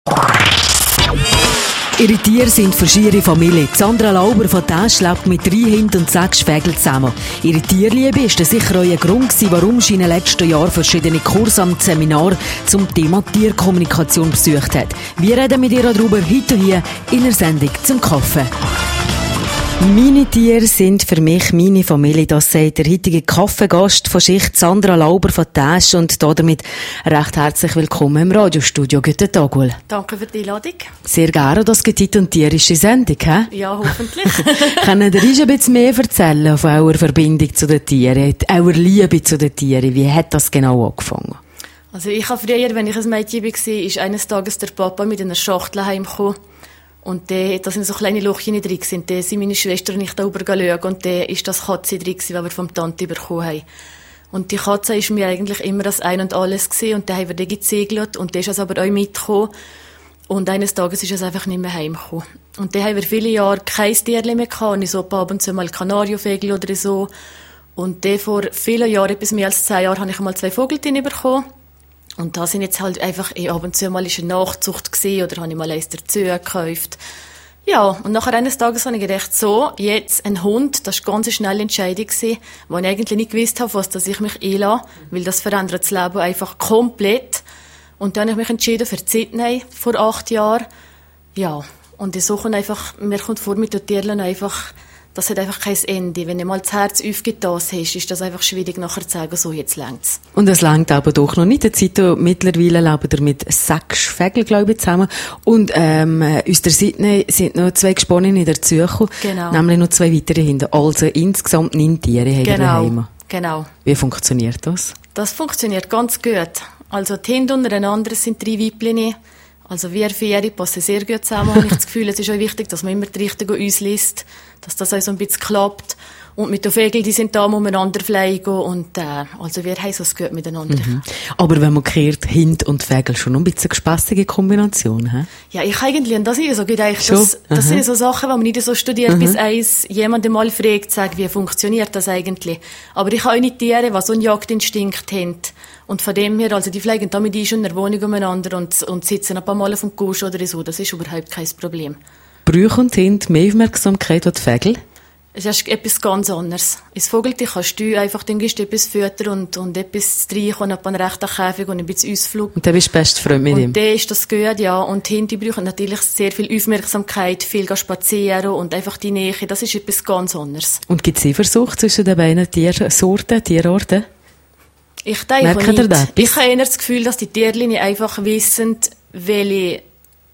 Ihre Tiere sind für ihre Familie. Sandra Lauber von Täsch lebt mit 3 Hunden und 6 Vögeln zusammen. Ihre Tierliebe ist sicher auch ein Grund gewesen, warum sie in den letzten Jahren verschiedene Kurse und Seminare zum Thema Tierkommunikation besucht hat. Wir reden mit ihr darüber heute hier in der Sendung zum Kaffee. Meine Tiere sind für mich meine Familie, das sagt der heutige Kaffeegast von Schicht, Sandra Lauber von Täsch, und damit recht herzlich willkommen im Radiostudio. Guten Tag, Ul. Danke für die Einladung. Sehr gerne, das gibt heute eine tierische Sendung, hä? Ja, hoffentlich. Können Sie ein bisschen mehr erzählen von eurer Verbindung zu den Tieren, eurer Liebe zu den Tieren? Wie hat das genau angefangen? Also ich habe früher, wenn ich ein Mädchen war, ist eines Tages der Papa mit einer Schachtel heimgekommen. Und da sind so kleine Lochchen drin gewesen. Da sind meine Schwester und ich da rüber schauen. Und da ist das Katze drin gewesen, was wir vom Tante bekommen haben. Und die Katze ist mir eigentlich immer das Ein und Alles gewesen. Und da haben wir die gezegelt. Und da ist es aber auch mitgekommen. Und eines Tages ist es einfach nicht mehr heimgekommen. Und da haben wir viele Jahre kein Tierchen mehr gehabt. Und ich so ab und zu mal Kanarienvögel oder so. Und da vor vielen Jahren, etwas mehr als 10 Jahren, habe ich einmal 2 Vogelchen bekommen. Und da sind jetzt halt einfach, ab und zu mal ist eine Nachzucht gewesen, oder habe ich mal eins dazu gekauft. Ja, und nachher eines Tages habe ich gedacht, so, jetzt ein Hund, das war ganz eine schnelle Entscheidung gewesen, wo ich eigentlich nicht gewusst habe, was dass ich mich einlasse, weil das verändert das Leben einfach komplett. Und dann habe ich mich entschieden für Sydney vor 8 Jahren. Ja, und ich suche einfach, mir kommt vor mit den Tieren einfach, das hat einfach kein Ende. Wenn du mal das Herz aufgetan hast, ist das einfach schwierig, nachher zu sagen, so, jetzt längt's. Und es längt aber doch noch nicht. Mittlerweile leben wir mit 6 Vögeln, glaube ich, zusammen. Und, aus der Sydney sind noch 2 Gesponnen dazugekommen. Genau. Nämlich noch 2 weitere hinten. Also insgesamt 9 Tiere haben wir daheim. Genau. Wie funktioniert das? Das funktioniert ganz gut. Also, die Hunde untereinander sind 3 Weibchen. Also wir 4 passen sehr gut zusammen, habe ich das Gefühl. Es ist auch wichtig, dass man immer die Richtigen ausliest, dass das auch so ein bisschen klappt. Und mit den Vögeln, die sind da umeinander fliegen und also wir haben so gut miteinander. Mhm. Aber wenn man kehrt, Hund und Vögel, schon ein bisschen eine spassige Kombination, hä? Ja, ich eigentlich an das nicht so gedacht. Das sind so Sachen, die man nicht so studiert, bis eins jemand mal fragt, sagt, wie funktioniert das eigentlich. Aber ich habe auch nicht Tiere, die so einen Jagdinstinkt haben. Und von dem her, also die fliegen da mit schon in der Wohnung umeinander und sitzen ein paar Mal auf dem Couch oder so. Das ist überhaupt kein Problem. Brauchen die Hunde mehr Aufmerksamkeit als die Vögel? Es ist etwas ganz anderes. Ins Vogeltier kannst du einfach, dann gibst du etwas Futter und etwas streichen und einen rechten Käfig und ein bisschen Ausflug. Und dann bist du best Freund mit ihm? Und dann ist das gut, ja. Und die Hunde brauchen natürlich sehr viel Aufmerksamkeit, viel spazieren und einfach die Nähe. Das ist etwas ganz anderes. Und gibt es Eifersucht zwischen den beiden Tierarten? Ich denke nicht. Ich habe eher das Gefühl, dass die Tierchen einfach wissen, welche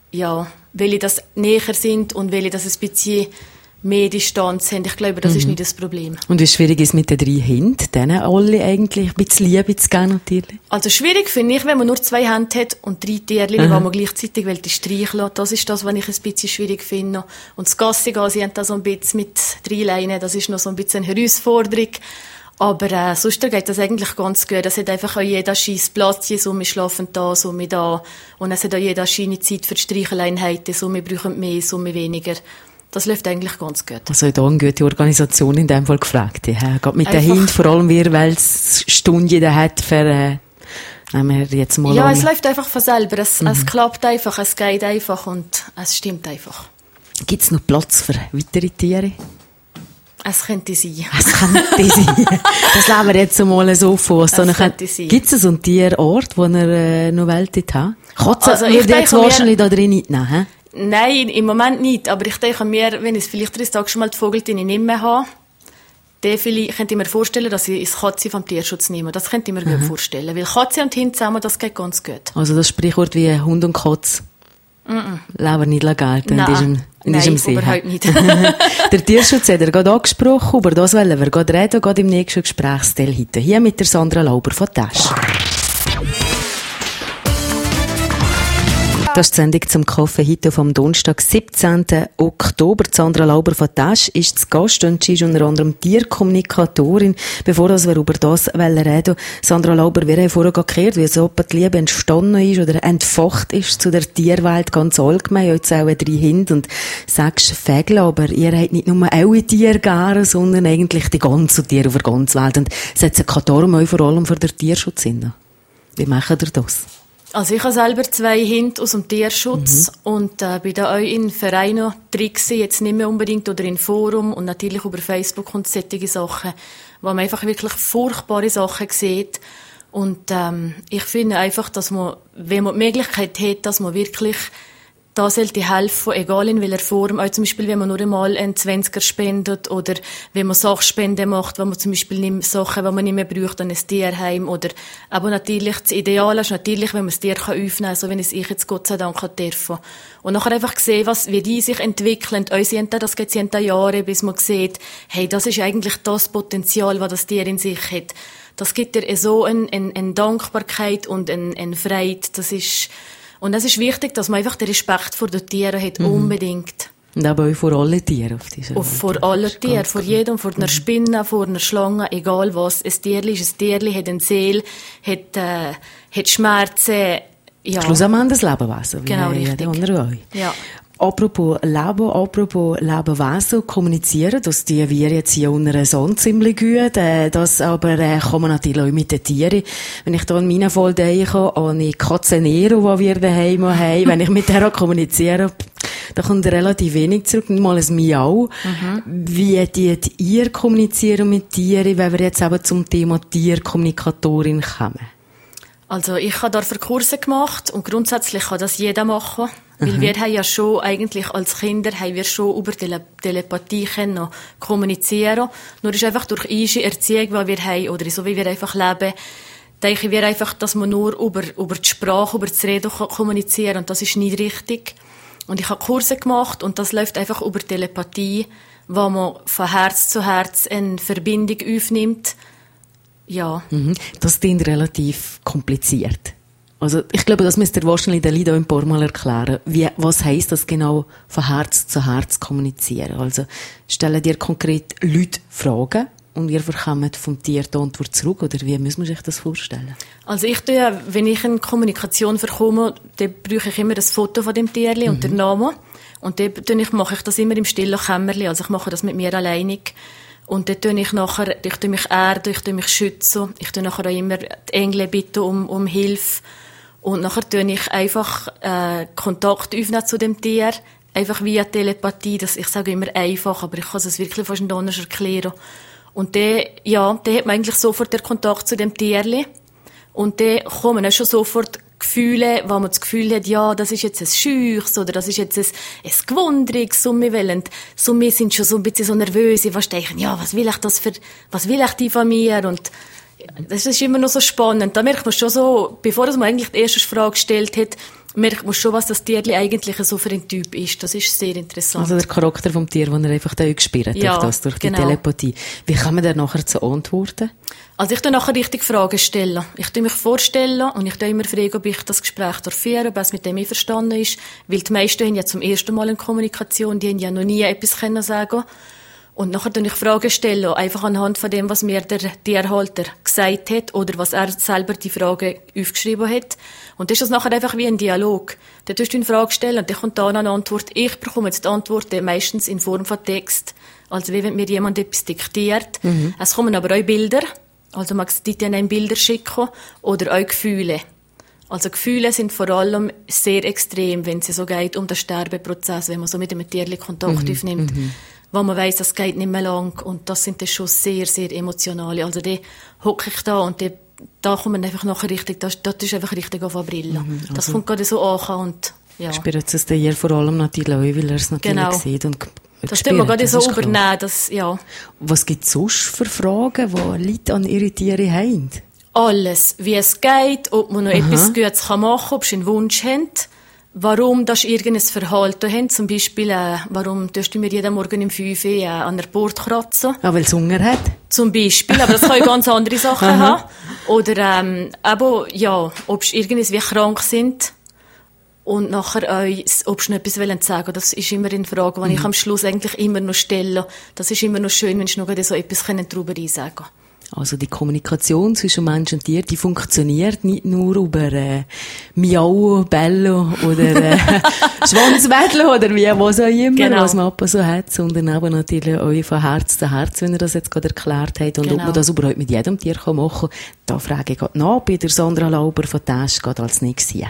das näher sind und welche das ein bisschen mehr Distanz haben. Ich glaube, das ist nicht das Problem. Und wie schwierig ist es mit den 3 Hunden, denen alle eigentlich ein bisschen Liebe zu geben, natürlich? Also schwierig finde ich, wenn man nur 2 Hände hat und 3 Tierchen, die man gleichzeitig streicheln. Das ist das, was ich ein bisschen schwierig finde. Und das Gassi gehen, sie haben da so ein bisschen mit 3 Leinen, das ist noch so ein bisschen eine Herausforderung. Aber sonst geht das eigentlich ganz gut. Es hat einfach auch jeder scheiß Platz, so wir schlafen da, so wir da. Und es hat auch jeder scheine Zeit für die Streicheleinheiten, so wir brauchen mehr, so wir weniger. Das läuft eigentlich ganz gut. Also da eine gute Organisation in dem Fall gefragt. Ja. Geht mit den Hunden, vor allem weil es Stunden jeder hat für jetzt mal ja, es läuft einfach von selber. Es klappt einfach, es geht einfach und es stimmt einfach. Gibt es noch Platz für weitere Tiere? Es könnte sein. Es könnte sein. Das leben wir jetzt mal so vor. Es könnte sein. Gibt es so einen Tierort, wo ihr noch Welt hat? Katzen also würde jetzt wahrscheinlich da drin nicht nehmen, Nein, im Moment nicht. Aber ich denke mir, wenn ich vielleicht 3 Tage schon mal die Vogelchen nicht mehr habe, dann könnte ich mir vorstellen, dass ich das Katze vom Tierschutz nehme. Das könnte ich mir gut vorstellen. Weil Katze und Hund zusammen, das geht ganz gut. Also das Sprichwort wie Hund und Katze. Leben nicht legal. Nein, überhaupt nicht. Der Tierschutz hat er gerade angesprochen, über das wollen wir gerade reden, gerade im nächsten Gesprächsteil heute. Hier mit der Sandra Lauber von Täsch. Das ist die Sendung zum Kaffee heute vom Donnerstag, 17. Oktober. Sandra Lauber von Täsch ist zu Gast und sie ist unter anderem Tierkommunikatorin. Bevor wir über das reden, Sandra Lauber, wir haben vorher gehört, wie so die Liebe entstanden ist oder entfacht ist zu der Tierwelt ganz allgemein. Jetzt auch 3 Hunde und 6 Vögel, aber ihr habt nicht nur eure Tiere gerne, sondern eigentlich die ganzen Tiere auf der ganzen Welt. Und setzt keine Norm vor allem für den Tierschutz hin. Wie macht ihr das? Also ich habe selber 2 Hunde aus dem Tierschutz und bin da auch in Vereinen drin gewesen, jetzt nicht mehr unbedingt, oder in Forum und natürlich über Facebook und solche Sachen, wo man einfach wirklich furchtbare Sachen sieht. Und ich finde einfach, dass man, wenn man die Möglichkeit hat, dass man wirklich da sollte helfen, egal in welcher Form, auch zum Beispiel, wenn man nur einmal einen 20er spendet oder wenn man Sachspenden macht, wenn man zum Beispiel nicht Sachen, die man nicht mehr braucht, an ein Tierheim oder, aber natürlich, das Ideal ist natürlich, wenn man das Tier aufnehmen kann, so wie es ich jetzt Gott sei Dank dürfen. Und nachher einfach sehen, wie die sich entwickeln. Sie haben das geht Jahre, bis man sieht, hey, das ist eigentlich das Potenzial, was das Tier in sich hat. Das gibt dir so eine Dankbarkeit und eine Freude, und es ist wichtig, dass man einfach den Respekt vor den Tieren hat, unbedingt. Und aber auch vor allen Tieren auf dieser Welt. Vor allen Tieren, vor jedem, vor einer Spinne, vor einer Schlange, egal was. Ein Tierli hat eine Seele, hat Schmerzen, ja. Schlussendlich das Lebewesen. Genau, richtig. Ja. Apropos Lebewesen, kommunizieren, das tun wir jetzt hier unter so ziemlich gut, das aber kann man natürlich auch mit den Tieren. Wenn ich da an meinen Fall denke, an die Katze Nero, die wir daheim haben, wenn ich mit der kommuniziere, da kommt relativ wenig zurück, nicht mal ein Miau. Wie ihr kommunizieren mit Tieren, wenn wir jetzt eben zum Thema Tierkommunikatorin kommen? Also ich habe dafür Kurse gemacht und grundsätzlich kann das jeder machen. Weil wir haben ja schon, eigentlich als Kinder, haben wir schon über Telepathie können kommunizieren. Nur ist einfach durch unsere Erziehung, die wir haben, oder so wie wir einfach leben, denken wir einfach, dass man nur über die Sprache, über das Reden kommunizieren kann. Und das ist nicht richtig. Und ich habe Kurse gemacht und das läuft einfach über Telepathie, wo man von Herz zu Herz eine Verbindung aufnimmt. Ja. Das klingt relativ kompliziert. Also, ich glaube, das müsst ihr wahrscheinlich den Leuten auch ein paar Mal erklären. Was heisst das genau, von Herz zu Herz kommunizieren? Also, stellen dir konkret Leute Fragen und ihr bekommt vom Tier die Antwort zurück, oder wie muss man sich das vorstellen? Also, wenn ich eine Kommunikation bekomme, dann brauche ich immer das Foto von dem Tierli und den Namen. Und dann mache ich das immer im stillen Kämmerli. Also, ich mache das mit mir alleinig. Und dann tue ich mich erden, ich tue mich schützen. Ich tue nachher auch immer die Engel bitten um Hilfe. Und nachher tue ich einfach Kontakt aufnehmen zu dem Tier. Einfach via Telepathie. Ich sage immer einfach, aber ich kann es wirklich fast nicht anders erklären. Und dann hat man eigentlich sofort den Kontakt zu dem Tierli. Und dann kommen auch schon sofort Gefühle, wo man das Gefühl hat, ja, das ist jetzt ein Scheuchs oder das ist jetzt ein Gewundriges. So wir sind schon so ein bisschen so nervös, was denken, ja, was will ich die von mir? Und das ist immer noch so spannend. Da merkt man schon so, bevor man eigentlich die erste Frage gestellt hat, merkt man schon, was das Tierli eigentlich so für ein Typ ist. Das ist sehr interessant. Also der Charakter vom Tier, den er einfach da gespürt hat, durch die Telepathie. Wie kann man da nachher zu antworten? Also ich tue nachher richtig Fragen stellen. Ich tue mich vorstellen und ich tue immer fragen, ob ich das Gespräch führen, ob es mit dem einverstanden ist. Weil die meisten haben ja zum ersten Mal eine Kommunikation, die haben ja noch nie etwas sagen können. Und nachher tue ich Fragen stellen, einfach anhand von dem, was mir der Tierhalter gesagt hat oder was er selber die Frage aufgeschrieben hat. Und das ist das nachher einfach wie ein Dialog. Dann tust du eine Frage stellen und dann kommt da eine Antwort. Ich bekomme jetzt die Antwort meistens in Form von Text. Also wie wenn mir jemand etwas diktiert. Es kommen aber auch Bilder. Also man kann einem Bilder schicken oder auch Gefühle. Also Gefühle sind vor allem sehr extrem, wenn es so geht um den Sterbeprozess, wenn man so mit einem Tierli Kontakt aufnimmt. Wo man weiss, das geht nicht mehr lang. Und das sind dann schon sehr, sehr emotionale. Also da hocke ich da und da kommt man einfach nachher richtig, das ist einfach richtig auf Brillen. Also, das kommt gerade so an und, ja. Spürt es hier vor allem natürlich auch, weil er es natürlich sieht und das stimmt man gerade so übernehmen, ja. Was gibt es sonst für Fragen, die Leute an ihre Tiere haben? Alles. Wie es geht, ob man noch etwas Gutes machen kann, ob sie einen Wunsch haben. Warum das irgendein Verhalten haben. Zum Beispiel, warum tust du mir jeden Morgen um 5 Uhr an der Bord kratzen? Ja, weil es Hunger hat. Zum Beispiel, aber das kann ganz andere Sachen haben. Oder, ob sie irgendwie krank sind. Und nachher ob sie noch etwas sagen wollen. Das ist immer eine Frage, die ich am Schluss eigentlich immer noch stelle. Das ist immer noch schön, wenn sie noch so etwas darüber einsagen können. Also die Kommunikation zwischen Mensch und Tier, die funktioniert nicht nur über Miau, Bello oder Schwanzwedel oder wie, was auch immer, was man so hat, sondern eben natürlich auch von Herz zu Herz, wenn ihr das jetzt gerade erklärt habt. Und ob man das überhaupt mit jedem Tier machen kann, da frage ich gerade nach bei der Sandra Lauber von Täsch, geht als nächstes hier.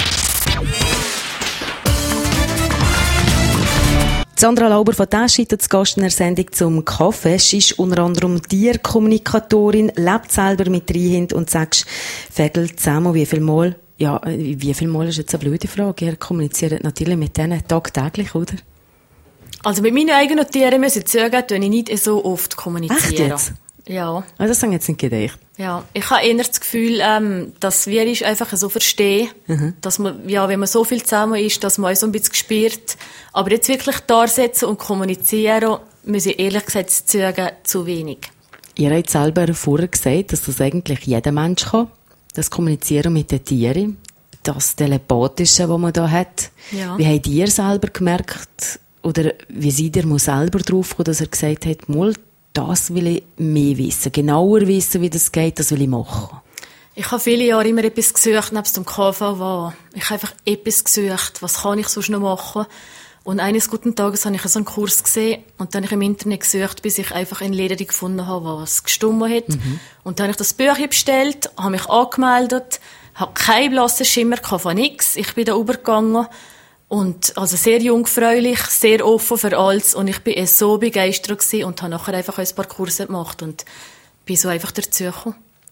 Sandra Lauber von Täsch ist zu Gast in der Sendung zum Kaffee. Sie ist unter anderem Tierkommunikatorin, lebt selber mit 3 Kindern und 6 Vögeln zusammen. Wie viel Mal ist jetzt eine blöde Frage? Ihr kommuniziert natürlich mit denen tagtäglich, oder? Also mit meinen eigenen Tieren muss ich sagen, dass ich nicht so oft kommuniziere. Echt jetzt? Ja. Also das haben jetzt nicht gedacht. Ja, ich habe eher das Gefühl, dass wir uns einfach so verstehen, dass man, ja, wenn man so viel zusammen ist, dass man auch so ein bisschen spürt. Aber jetzt wirklich da sitzen und kommunizieren, muss ich ehrlich gesagt sagen, zu wenig. Ihr habt selber vorher gesagt, dass das eigentlich jeder Mensch kann. Das Kommunizieren mit den Tieren. Das Telepathische, das man da hat. Ja. Wie habt ihr selber gemerkt, oder wie seid ihr mal selber drauf gekommen, dass ihr gesagt habt, mal, das will ich mehr wissen, genauer wissen, wie das geht, das will ich machen? Ich habe viele Jahre immer etwas gesucht, nebst dem KVW. Ich habe einfach etwas gesucht, was kann ich sonst noch machen? Und eines guten Tages habe ich so einen Kurs gesehen und dann habe ich im Internet gesucht, bis ich einfach eine Lehrerin gefunden habe, was gestimmt hat. Und dann habe ich das Büchlein bestellt, habe mich angemeldet, habe keinen blassen Schimmer von nichts. Ich bin da rübergegangen. Und, also sehr jungfräulich, sehr offen für alles. Und ich bin so begeistert gewesen und habe nachher einfach ein paar Kurse gemacht und bin so einfach dazugekommen.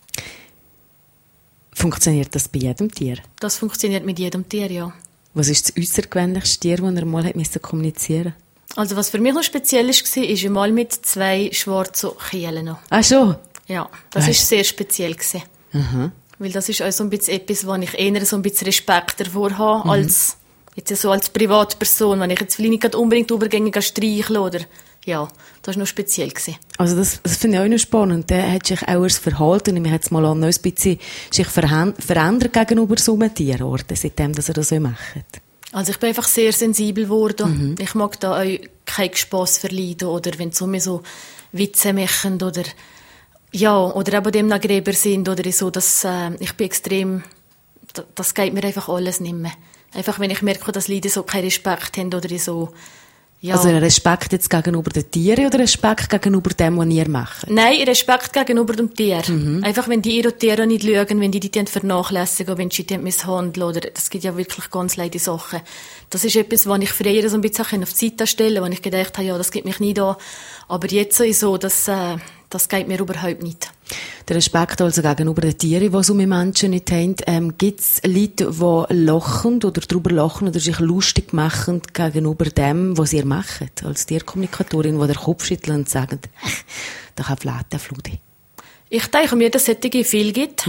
Funktioniert das bei jedem Tier? Das funktioniert mit jedem Tier, ja. Was ist das äussergewöhnlichste Tier, das ihr mal kommunizieren musste? Also, was für mich noch speziell war, ist mal mit 2 schwarzen Kielen. Ah, schon? Ja, das war sehr speziell gewesen. Weil das ist auch so ein bisschen etwas, wo ich eher so ein bisschen Respekt davor habe, als jetzt so als Privatperson, wenn ich jetzt vielleicht nicht unbedingt übergängig streichle oder, ja, das war noch speziell gewesen. Also das finde ich auch noch spannend. Der hat sich auch das Verhalten, nämlich jetzt mal an, ein bisschen sich verändert gegenüber so einem Tierort, seitdem, dass er das so macht. Also ich bin einfach sehr sensibel geworden. Ich mag da auch keinen Spass verleiden oder wenn so Witze machen oder, ja, oder eben dem nach Gräber sind oder so, ich bin extrem, das geht mir einfach alles nicht mehr. Einfach, wenn ich merke, dass Leute so keinen Respekt haben oder so. Ja. Also Respekt jetzt gegenüber den Tieren oder Respekt gegenüber dem, was ihr macht? Nein, Respekt gegenüber dem Tier. Einfach, wenn die ihre Tiere nicht schauen, wenn die vernachlässigen, wenn sie die misshandeln, oder, das gibt ja wirklich ganz leidige Sachen. Das ist etwas, was ich früher so ein bisschen auf die Seite stellen, wo ich gedacht habe, ja, das geht mich nicht an. Aber jetzt ist so, das geht mir überhaupt nicht. Der Respekt also gegenüber den Tieren, die so mit Menschen nicht haben. Gibt es Leute, die lachen oder darüber lachen oder sich lustig machen gegenüber dem, was ihr macht, als Tierkommunikatorin, die den Kopf schütteln und sagen, da kann Fludi. Ich denke mir, dass es solche viel gibt.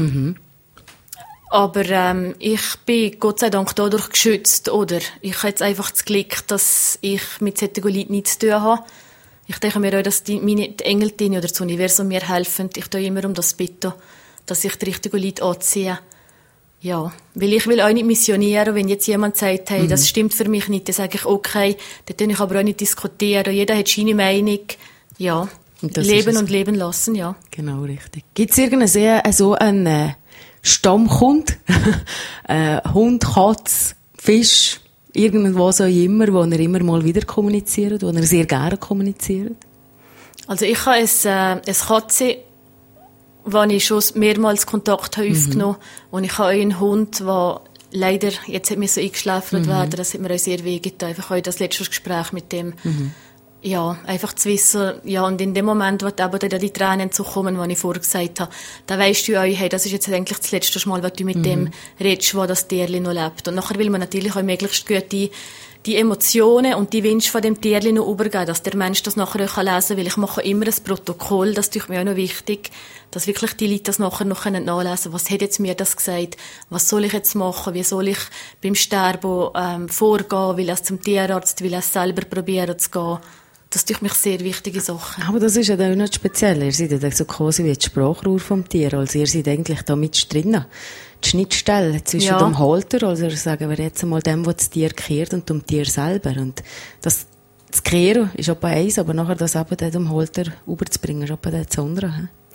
Aber ich bin Gott sei Dank dadurch geschützt. Oder ich habe jetzt einfach das Glück, dass ich mit solchen Leuten nichts zu tun habe. Ich denke mir auch, dass die Engelchen oder das Universum mir helfen. Ich tue immer um das bitten, dass ich die richtigen Leute anziehe. Ja, weil ich will auch nicht missionieren. Wenn jetzt jemand sagt, hey, das stimmt für mich nicht, dann sage ich, okay, dann tue ich aber auch nicht diskutieren. Jeder hat seine Meinung. Ja, leben und leben lassen, ja. Genau, richtig. Gibt es irgendeinen Stammkund? Hund, Katz, Fisch? Irgendwas auch immer, wo ihr immer mal wieder kommuniziert, wo ihr sehr gerne kommuniziert? Also ich habe eine Katze, wo ich schon mehrmals Kontakt habe aufgenommen habe. Und ich habe auch einen Hund, der leider, jetzt hat mir so eingeschläfert werden, das hat mir auch sehr wehgetan. Einfach auch das letzte Gespräch mit dem. Ja, einfach zu wissen, ja, und in dem Moment, wo eben dann die Tränen zukommen, die ich vorher gesagt habe, da weisst du auch, hey, das ist jetzt eigentlich das letzte Mal, was du mit dem redest, wo das Tierchen noch lebt. Und nachher will man natürlich auch möglichst gut die Emotionen und die Wünsche von dem Tierchen noch übergeben, dass der Mensch das nachher auch lesen kann, weil ich mache immer ein Protokoll, das ist mir auch noch wichtig, dass wirklich die Leute das nachher noch nachlesen können. Was hat jetzt mir das gesagt? Was soll ich jetzt machen? Wie soll ich beim Sterben vorgehen? Will ich zum Tierarzt? Will ich selber probieren zu gehen? Das sind mich sehr wichtige Sachen. Aber das ist ja auch nicht speziell. Ihr seid ja so quasi wie das Sprachrohr vom Tier. Also ihr seid eigentlich da mit drin. Die Schnittstelle zwischen dem Halter, also sagen wir jetzt einmal dem, was das Tier kehrt, und dem Tier selber. Und das Kehren ist etwa eins, aber nachher das eben dem Halter überzubringen, ist etwa das andere.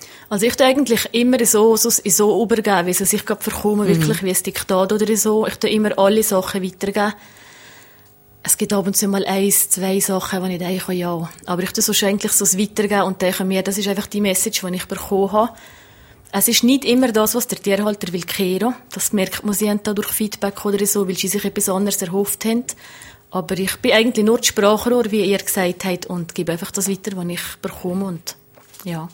Also ich tue eigentlich immer so übergeben, wie es sich gerade verkommen, wirklich wie ein Diktat oder so. Ich tue immer alle Sachen weitergeben. Es gibt ab und zu mal 1, 2 Sachen, die ich denke, ja. Aber ich tue so eigentlich so weitergeben und denke mir, das ist einfach die Message, die ich bekommen habe. Es ist nicht immer das, was der Tierhalter will kehren. Das merkt man, sie haben da durch Feedback oder so, weil sie sich etwas anderes erhofft haben. Aber ich bin eigentlich nur das Sprachrohr, wie ihr gesagt habt, und gebe einfach das weiter, was ich bekomme und, ja.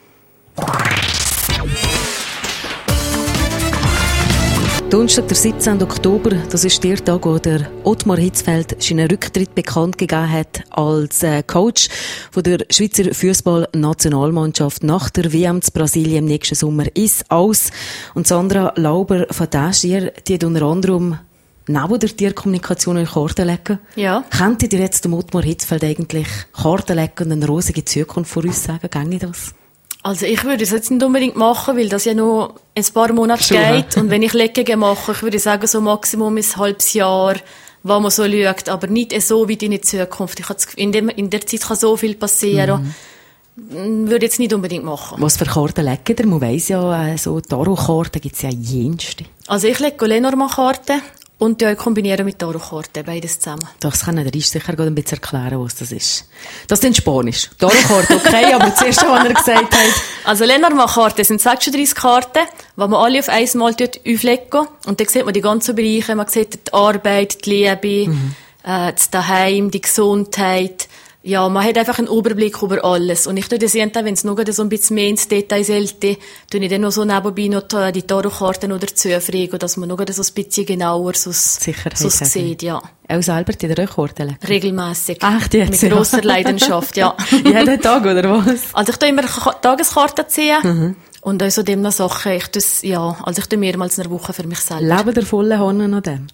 Donnerstag, der 17. Oktober, das ist der Tag, wo der Ottmar Hitzfeld seinen Rücktritt bekannt gegeben hat als Coach von der Schweizer Fußball-Nationalmannschaft nach der WM zu Brasilien im nächsten Sommer ist aus. Und Sandra Lauber von Täschier, die hat unter anderem neben der Tierkommunikation in Karten legen. Ja. Kennt ihr jetzt dem Ottmar Hitzfeld eigentlich Karten legen und eine rosige Zukunft voraussagen? Ginge das? Also ich würde es jetzt nicht unbedingt machen, weil das ja noch ein paar Monate geht. Und wenn ich Leckungen mache, ich würde sagen, so Maximum ein halbes Jahr, wo man so schaut, aber nicht so weit in die Zukunft. Ich habe das Gefühl, in der Zeit kann so viel passieren. Würde ich jetzt nicht unbedingt machen. Was für Karten legen ihr? Man weiss ja, so Tarotkarten gibt es ja jenste. Also ich lege Lenormand-Karten und die kombinieren mit Tarotkarten, beides zusammen. Das kann der Rist sicher ein bisschen erklären, was das ist. Das ist in Spanisch. Tarotkarte, okay, aber zuerst, was er gesagt hat. Also Lenormand-Karten sind 36 Karten, die man alle auf einmal auflegen. Und dann sieht man die ganzen Bereiche. Man sieht die Arbeit, die Liebe, das Daheim, die Gesundheit. Ja, man hat einfach einen Überblick über alles. Und ich tue das wenn es noch so ein bisschen mehr ins Detail sollte, tue ich dann noch so nebenbei noch die Tarotkarten oder zufragen, dass man noch so ein bisschen genauer so sieht, ja. Auch selber die Karten legen? Regelmässig. Echt jetzt? Mit grosser Leidenschaft, ja. Jeden Tag, oder was? Also ich tue immer Tageskarten ziehen. Und außerdem noch Sachen, ich tue mehrmals in der Woche für mich selber. Leben der vollen Honne noch dem?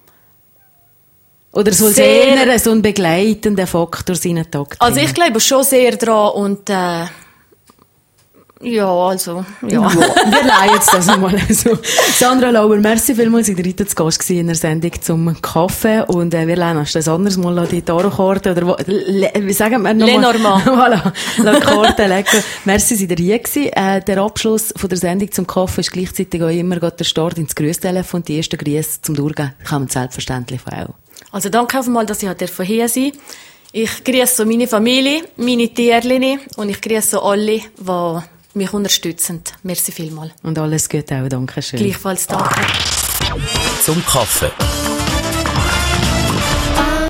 Oder soll es eher so ein begleitender Faktor sein, Tag? Also ich glaube schon sehr dran und ja. Wir leihen jetzt das mal so. Sandra Lauber, merci vielmals, in der Rita zu Gast in der Sendung zum Kaffee und wir lernen erst das anderes Mal die Tarotkarte oder wie sagen wir nochmal? Lenormand. Voilà, die Karte legen. Merci, sind ihr hier gewesen. Der Abschluss von der Sendung zum Kaffee ist gleichzeitig auch immer der Start ins Grüßtelefon. Die ersten Grüße zum Durchgehen kann man selbstverständlich auch. Also danke auf einmal, dass ich hier sein. Ich grüße so meine Familie, meine Tierchen und ich grüße so alle, die mich unterstützen. Merci vielmals. Und alles Gute auch, danke schön. Gleichfalls danke. Zum Kaffee.